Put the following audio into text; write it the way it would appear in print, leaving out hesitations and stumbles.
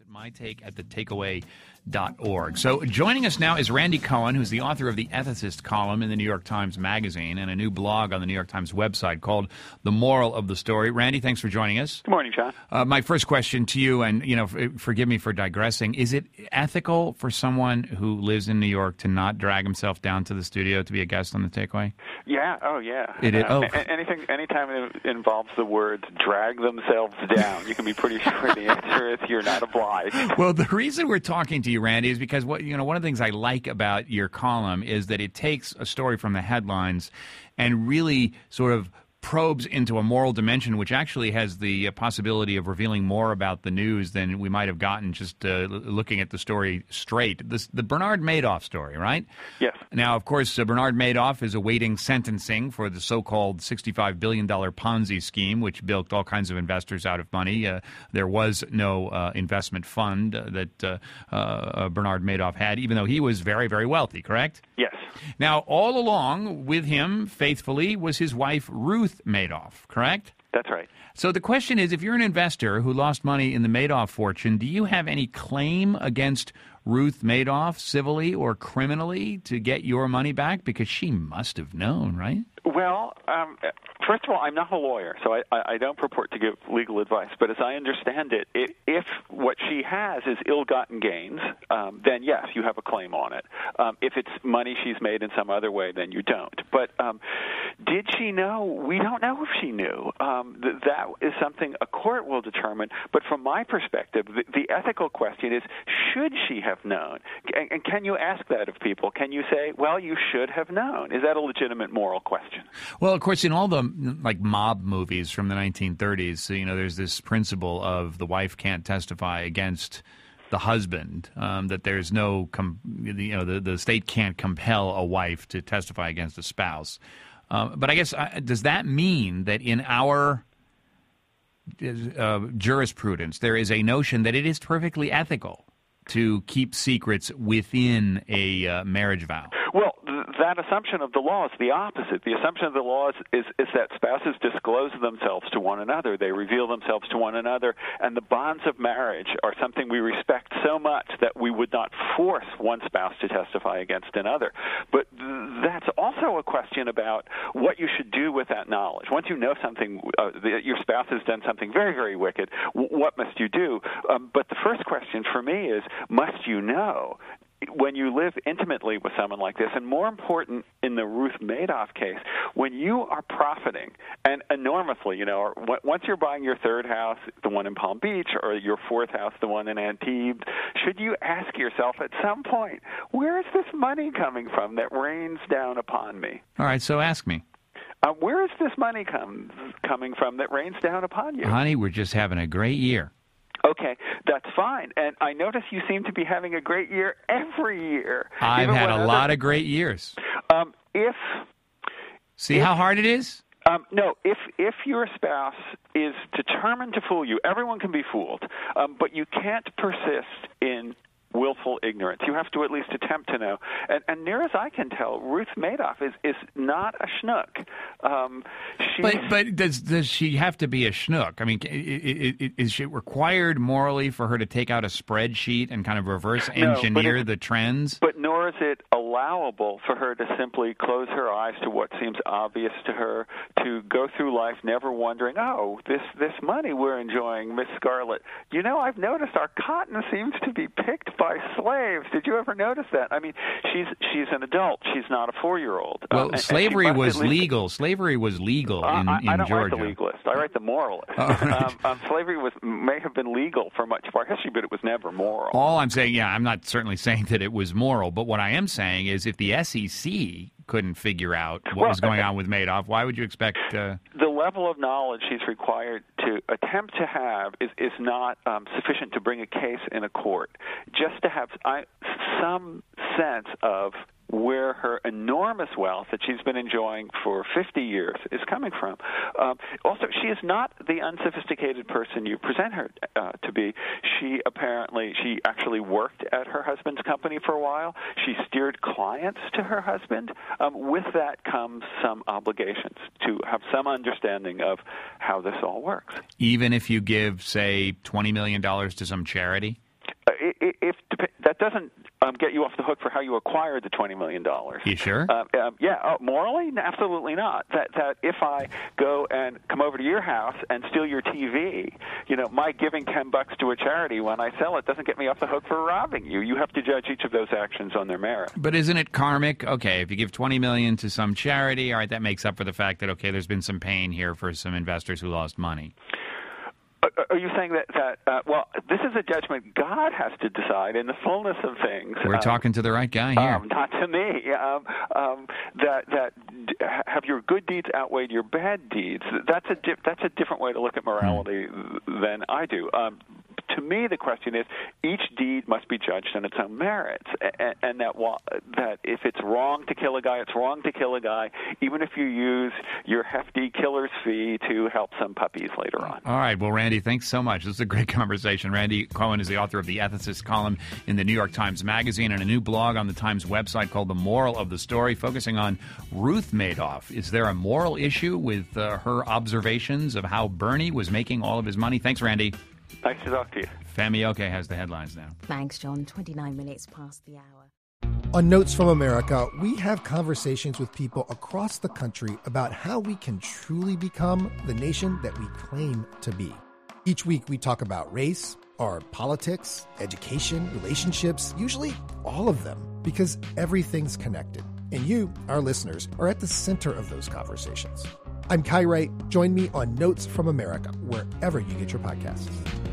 My take at thetakeaway.org. So joining us now is Randy Cohen, who's the author of the Ethicist column in the New York Times Magazine and a new blog on the New York Times website called The Moral of the Story. Randy, thanks for joining us. Good morning, John. My first question to you, and forgive me for digressing, is it ethical for someone who lives in New York to not drag himself down to the studio to be a guest on The Takeaway? Yeah. Oh, yeah. It is. Anytime it involves the words drag themselves down, you can be pretty sure the answer is you're not obliged. Well, the reason we're talking to you, Randy, is because one of the things I like about your column is that it takes a story from the headlines and really sort of probes into a moral dimension, which actually has the possibility of revealing more about the news than we might have gotten just looking at the story straight. The Bernard Madoff story, right? Yes. Now, of course, Bernard Madoff is awaiting sentencing for the so-called $65 billion Ponzi scheme, which bilked all kinds of investors out of money. There was no investment fund that Bernard Madoff had, even though he was very, very wealthy, correct? Yes. Now, all along with him, faithfully, was his wife, Ruth Madoff, correct? That's right. So the question is, if you're an investor who lost money in the Madoff fortune, do you have any claim against Ruth Madoff, civilly or criminally, to get your money back? Because she must have known, right? Well, first of all, I'm not a lawyer, so I don't purport to give legal advice. But as I understand it, if what she has is ill-gotten gains, then yes, you have a claim on it. If it's money she's made in some other way, then you don't. But did she know? We don't know if she knew. That is something a court will determine. But from my perspective, the ethical question is, should she have known? And can you ask that of people? Can you say, well, you should have known? Is that a legitimate moral question? Well, of course, in all the mob movies from the 1930s, there's this principle of the wife can't testify against the husband, that there's no, the state can't compel a wife to testify against a spouse. But I guess, does that mean that in our jurisprudence there is a notion that it is perfectly ethical to keep secrets within a marriage vow? Well, that assumption of the law is the opposite. The assumption of the law is that spouses disclose themselves to one another. They reveal themselves to one another, and the bonds of marriage are something we respect so much that we would not force one spouse to testify against another. But that's also a question about what you should do with that knowledge. Once you know something, your spouse has done something very, very wicked, what must you do? But the first question for me is, must you know? When you live intimately with someone like this, and more important in the Ruth Madoff case, when you are profiting, and enormously, or once you're buying your third house, the one in Palm Beach, or your fourth house, the one in Antibes, should you ask yourself at some point, where is this money coming from that rains down upon me? All right, so ask me. Where is this money coming from that rains down upon you? Honey, we're just having a great year. Okay, that's fine. And I notice you seem to be having a great year every year. I've had a lot of great years. See how hard it is? No, if your spouse is determined to fool you, everyone can be fooled, but you can't persist in willful ignorance. You have to at least attempt to know. And near as I can tell, Ruth Madoff is not a schnook. But does she have to be a schnook? I mean, is it required morally for her to take out a spreadsheet and kind of reverse engineer the trends? But nor is it allowable for her to simply close her eyes to what seems obvious to her, to go through life never wondering, this money we're enjoying, Miss Scarlett, I've noticed our cotton seems to be picked by slaves. Did you ever notice that? I mean, she's an adult. She's not a 4-year-old. Well, slavery was legal. Slavery was legal in I don't Georgia. write the legalist. I write the moralist. Right. Slavery may have been legal for much of our history, but it was never moral. All I'm saying, I'm not certainly saying that it was moral, but what I am saying is if the SEC couldn't figure out what was going on with Madoff, why would you expect... The level of knowledge she's required to attempt to have is not sufficient to bring a case in a court. Just to have some sense of where her enormous wealth that she's been enjoying for 50 years is coming from. Also, she is not the unsophisticated person you present her to be. She actually worked at her husband's company for a while. She steered clients to her husband. With that comes some obligations to have some understanding of how this all works. Even if you give, say, $20 million to some charity? if that doesn't get you off the hook for how you acquired the $20 million. You sure? Morally, absolutely not. That if I go and come over to your house and steal your TV, my giving $10 to a charity when I sell it doesn't get me off the hook for robbing you. You have to judge each of those actions on their merit. But isn't it karmic? Okay, if you give $20 million to some charity, all right, that makes up for the fact that, okay, there's been some pain here for some investors who lost money. Are you saying that well, this is a judgment God has to decide in the fullness of things? We're talking to the right guy here. Not to me. That have your good deeds outweighed your bad deeds? That's a different way to look at morality than I do. To me, the question is, each deed must be judged on its own merits, and that if it's wrong to kill a guy, it's wrong to kill a guy, even if you use your hefty killer's fee to help some puppies later on. All right. Well, Randy, thanks so much. This is a great conversation. Randy Cohen is the author of the Ethicist column in the New York Times Magazine and a new blog on the Times website called The Moral of the Story, focusing on Ruth Madoff. Is there a moral issue with her observations of how Bernie was making all of his money? Thanks, Randy. Nice to talk to you. Femi Oke has the headlines now. Thanks, John. 29 minutes past the hour. On Notes from America, we have conversations with people across the country about how we can truly become the nation that we claim to be. Each week, we talk about race, our politics, education, relationships, usually all of them, because everything's connected. And you, our listeners, are at the center of those conversations. I'm Kai Wright. Join me on Notes from America, wherever you get your podcasts.